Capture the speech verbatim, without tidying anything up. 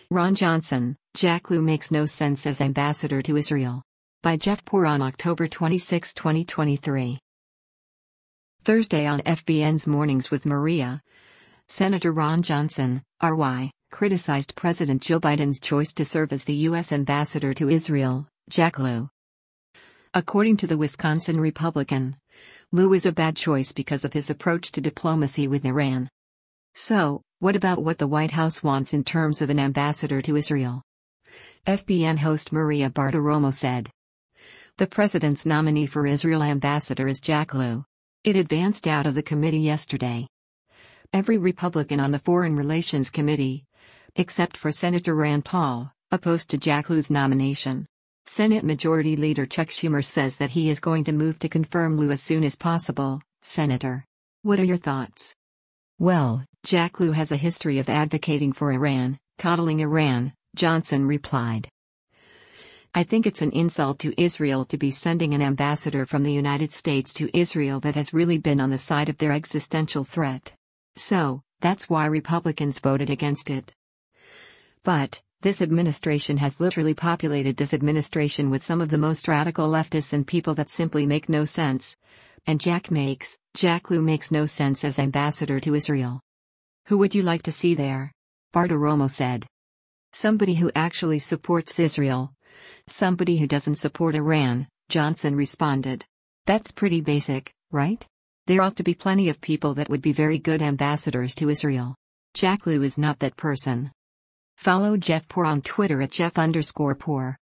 Ron Johnson, Jack Lew makes no sense as ambassador to Israel. By Jeff Poor on October twenty-sixth, twenty twenty-three. Thursday on F B N's Mornings with Maria. Senator Ron Johnson, R Y, criticized President Joe Biden's choice to serve as the U S ambassador to Israel, Jack Lew. According to the Wisconsin Republican, Lew is a bad choice because of his approach to diplomacy with Iran. So, what about what the White House wants in terms of an ambassador to Israel? F B N host Maria Bartiromo said. The president's nominee for Israel ambassador is Jack Lew. It advanced out of the committee yesterday. Every Republican on the Foreign Relations Committee, except for Senator Rand Paul, opposed to Jack Lew's nomination. Senate Majority Leader Chuck Schumer says that he is going to move to confirm Lew as soon as possible. Senator, what are your thoughts? Well, Jack Lew has a history of advocating for Iran, coddling Iran, Johnson replied. I think it's an insult to Israel to be sending an ambassador from the United States to Israel that has really been on the side of their existential threat. So, that's why Republicans voted against it. But, this administration has literally populated this administration with some of the most radical leftists and people that simply make no sense. And Jack makes, Jack Lew makes no sense as ambassador to Israel. Who would you like to see there? Bartiromo said. Somebody who actually supports Israel. Somebody who doesn't support Iran, Johnson responded. That's pretty basic, right? There ought to be plenty of people that would be very good ambassadors to Israel. Jack Lew is not that person. Follow Jeff Poor on Twitter at Jeff underscore Poor.